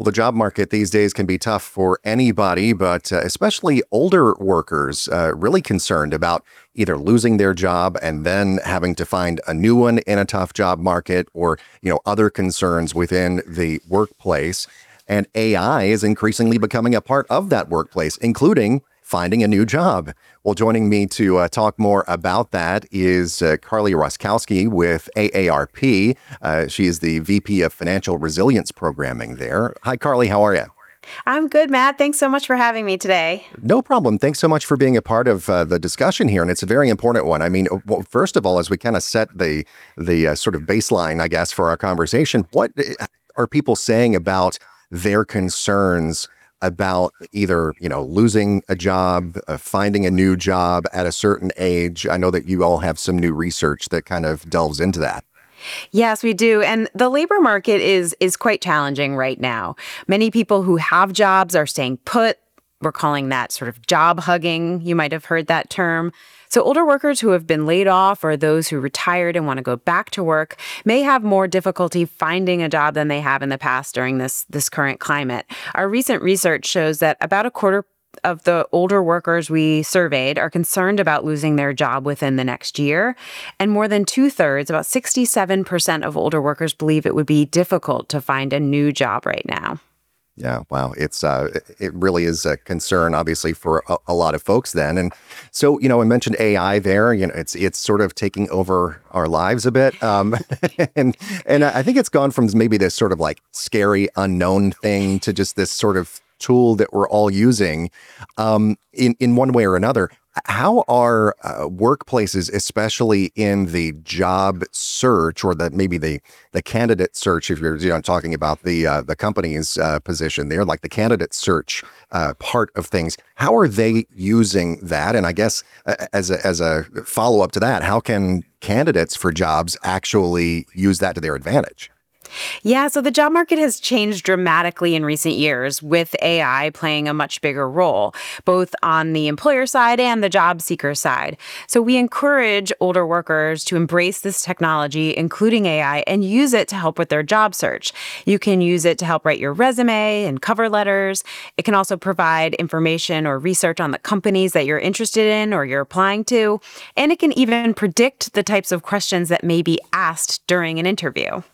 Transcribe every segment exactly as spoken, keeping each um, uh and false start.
Well, the job market these days can be tough for anybody, but uh, especially older workers, uh, really concerned about either losing their job and then having to find a new one in a tough job market, or, you know, other concerns within the workplace. And A I is increasingly becoming a part of that workplace, including finding a new job. Well, joining me to uh, talk more about that is uh, Carly Roskowski with A A R P. Uh, she is the V P of Financial Resilience Programming there. Hi, Carly. How are you? I'm good, Matt. Thanks so much for having me today. No problem. Thanks so much for being a part of uh, the discussion here, and it's a very important one. I mean, well, first of all, as we kind of set the the uh, sort of baseline, I guess, for our conversation, what are people saying about their concerns about either, you know, losing a job, uh, finding a new job at a certain age? I know that you all have some new research that kind of delves into that. Yes, we do. And the labor market is is quite challenging right now. Many people who have jobs are staying put. We're calling that sort of job hugging. You might have heard that term. So older workers who have been laid off or those who retired and want to go back to work may have more difficulty finding a job than they have in the past during this, this current climate. Our recent research shows that about a quarter of the older workers we surveyed are concerned about losing their job within the next year. And more than two thirds, about sixty-seven percent of older workers believe it would be difficult to find a new job right now. Yeah, wow. It's uh, it really is a concern, obviously, for a, a lot of folks then. And so, you know, I mentioned A I there. You know, it's it's sort of taking over our lives a bit. Um, and and I think it's gone from maybe this sort of like scary unknown thing to just this sort of tool that we're all using um, in, in one way or another. How are uh, workplaces, especially in the job search or the maybe the the candidate search, if you're you know talking about the uh, the company's uh, position there, like the candidate search uh, part of things, how are they using that? And I guess uh, as a, as a follow up to that, how can candidates for jobs actually use that to their advantage? Yeah, so the job market has changed dramatically in recent years, with A I playing a much bigger role, both on the employer side and the job seeker side. So we encourage older workers to embrace this technology, including A I, and use it to help with their job search. You can use it to help write your resume and cover letters. It can also provide information or research on the companies that you're interested in or you're applying to. And it can even predict the types of questions that may be asked during an interview.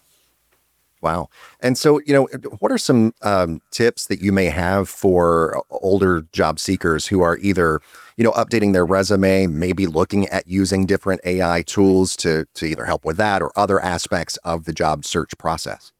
Wow. And so, you know, what are some um, tips that you may have for older job seekers who are either, you know, updating their resume, maybe looking at using different A I tools to, to either help with that or other aspects of the job search process?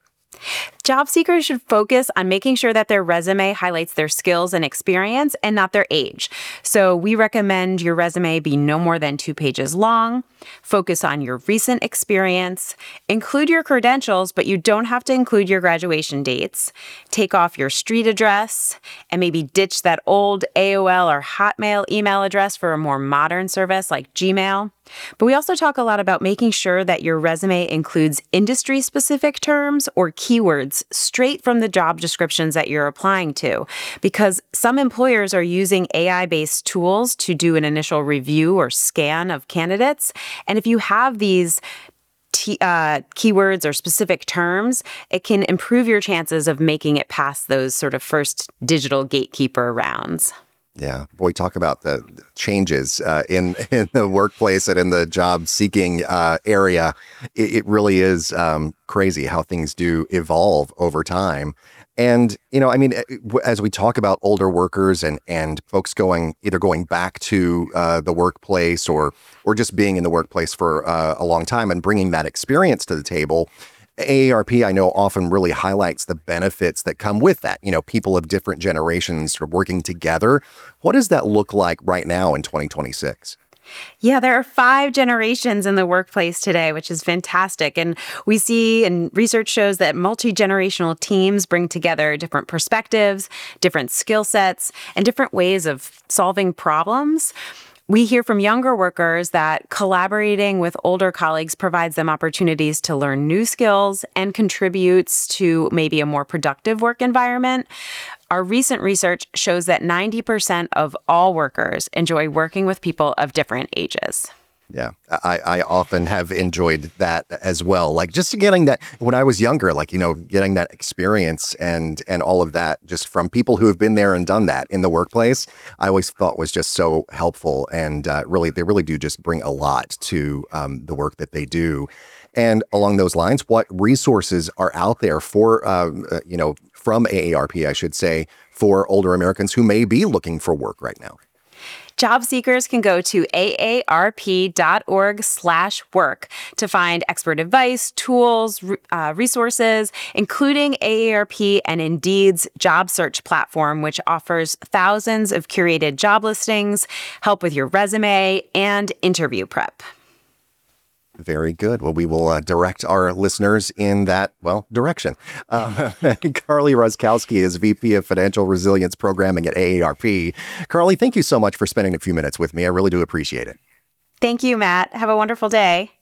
Job seekers should focus on making sure that their resume highlights their skills and experience and not their age. So we recommend your resume be no more than two pages long. Focus on your recent experience. Include your credentials, but you don't have to include your graduation dates. Take off your street address and maybe ditch that old A O L or Hotmail email address for a more modern service like Gmail. But we also talk a lot about making sure that your resume includes industry-specific terms or keywords straight from the job descriptions that you're applying to, because some employers are using A I-based tools to do an initial review or scan of candidates. And if you have these T, uh, keywords or specific terms, it can improve your chances of making it past those sort of first digital gatekeeper rounds. Yeah, boy, talk about the changes uh, in in the workplace and in the job seeking uh, area. It, it really is um, crazy how things do evolve over time. And, you know, I mean, as we talk about older workers and and folks going either going back to uh, the workplace or or just being in the workplace for uh, a long time and bringing that experience to the table, A A R P, I know, often really highlights the benefits that come with that. You know, people of different generations sort of working together. What does that look like right now in twenty twenty-six? Yeah, there are five generations in the workplace today, which is fantastic. And we see, and research shows that multi-generational teams bring together different perspectives, different skill sets, and different ways of solving problems. We hear from younger workers that collaborating with older colleagues provides them opportunities to learn new skills and contributes to maybe a more productive work environment. Our recent research shows that ninety percent of all workers enjoy working with people of different ages. Yeah, I, I often have enjoyed that as well. Like just getting that when I was younger, like, you know, getting that experience and and all of that just from people who have been there and done that in the workplace, I always thought was just so helpful. And uh, really, they really do just bring a lot to um, the work that they do. And along those lines, what resources are out there for, um, uh, you know, from A A R P, I should say, for older Americans who may be looking for work right now? Job seekers can go to aarp.org slash work to find expert advice, tools, uh, resources, including A A R P and Indeed's job search platform, which offers thousands of curated job listings, help with your resume, and interview prep. Very good. Well, we will uh, direct our listeners in that, well, direction. Uh, Carly Ruskowski is V P of Financial Resilience Programming at A A R P. Carly, thank you so much for spending a few minutes with me. I really do appreciate it. Thank you, Matt. Have a wonderful day.